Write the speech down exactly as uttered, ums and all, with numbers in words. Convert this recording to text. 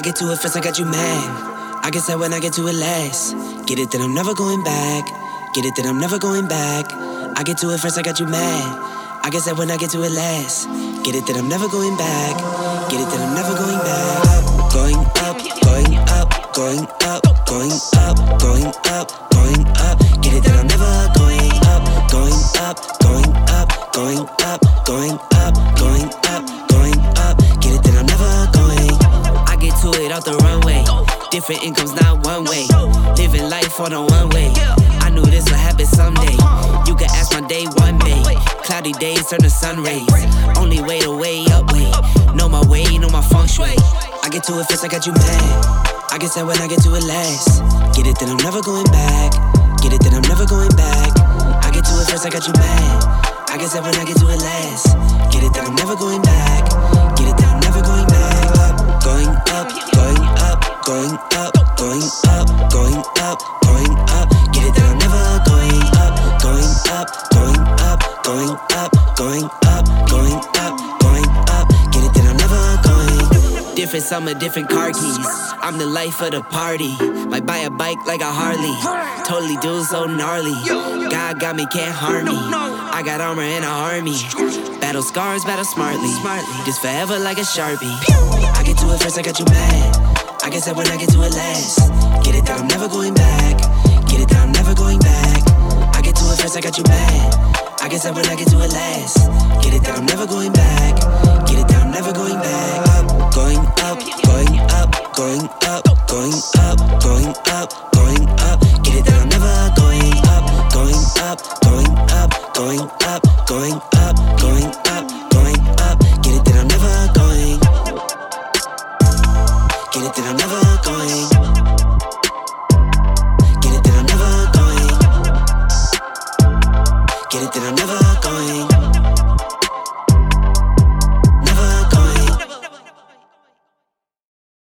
get to it first, I got you mad. I guess that when I get to it last. Get it, then I'm never going back. Get it, then I'm never going back. I get to it first, I got you mad. I guess that when I get to it last. Get it, then I'm never going back. Get it, then I'm never going back. Going up, going up, going up, going up, going up, going up. Get it, then I'm never going up, going up, going up, going up, going up, going up, going up. Get it, then I'm never going. I get to it off the runway. Different incomes, not one way. Living life on a one way. I knew this would happen someday. You can ask my day one day. Cloudy days turn to sun rays. Only way to way up way. Know my way, know my feng shui. I get to it first, I got you mad. I guess that when I get to it last. Get it, then I'm never going back. Get it, then I'm never going back. I get to it first, I got you mad. I guess that when I get to it last. Get it, then I'm never going back. Get it, then I'm never going back. Going up, going up, going up, going up, going up, going up. Get it, then I'm never going up, going up, going up, going up, going up, going up, going up. Get it, then I'm never going. Different summer, different car keys. I'm the life of the party. Might buy a bike like a Harley. Totally do so gnarly. God got me, can't harm me. I got armor and an army. Battle scars, battle smartly. Just forever like a Sharpie. I get to it first, I got you mad. I guess that when I get to it last. Get it, that I'm never going back. Get it, that I'm never going back. I get to it first, I got you mad. I guess that when I get to it last. Get it, that I'm never going back. Get it, that I'm never going back. Going up, going up, going up, going up, going up, going up. Get it, that I'm never going up, going up, going up, going up, going up, going up, going up. Get it, that I'm never going. Get it, that I'm never going. Get it, that I'm never going. Get it, that I'm never going.